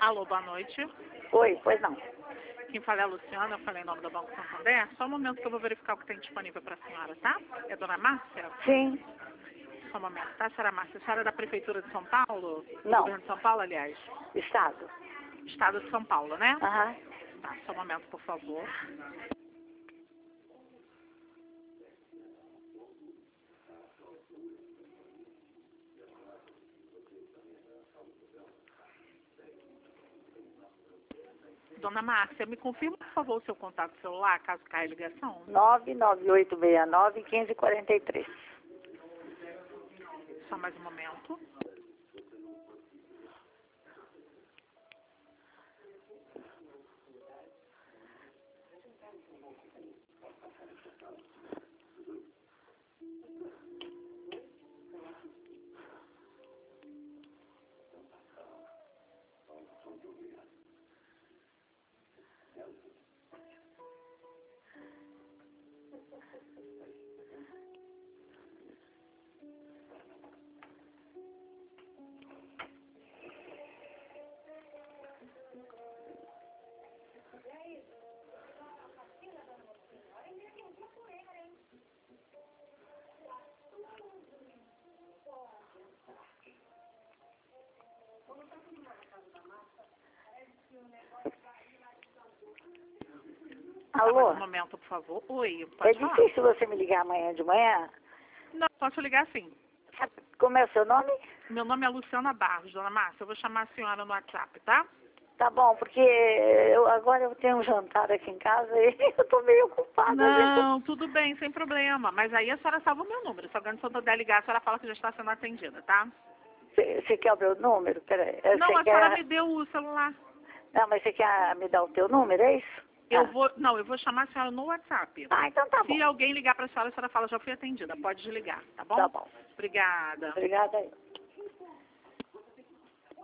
Alô, boa noite. Oi, pois não. Quem fala é a Luciana, eu falei em nome do Banco Santander. Só um momento que eu vou verificar o que tem disponível para a senhora, tá? É Dona Márcia? Sim. Só um momento, tá, senhora Márcia? A senhora é da Prefeitura de São Paulo? Do Não. Governo de São Paulo, aliás? Estado. Estado de São Paulo, né? Aham. Tá, só um momento, por favor. Dona Márcia, me confirma, por favor, o seu contato celular, caso caia a ligação? 99869-1543. Só mais um momento. Só Alô? mais um momento, por favor. Oi, pode É falar? difícil você me ligar amanhã de manhã? Não, posso ligar sim. Como é o seu nome? Meu nome é Luciana Barros, Dona Márcia. Eu vou chamar a senhora no WhatsApp, tá? Tá bom, porque agora eu tenho um jantar aqui em casa e eu tô meio ocupada. Não, tudo bem, sem problema. Mas aí a senhora salva o meu número. Se alguém do Santander ligar, a senhora fala que já está sendo atendida, tá? Você quer o meu número? Peraí. Não, Você a senhora me deu o celular. Não, mas você quer me dar o teu número, é isso? Eu vou chamar a senhora no WhatsApp. Ah, então tá bom. Se alguém ligar para a senhora fala, já fui atendida. Pode desligar, tá bom? Tá bom. Obrigada. Obrigada aí.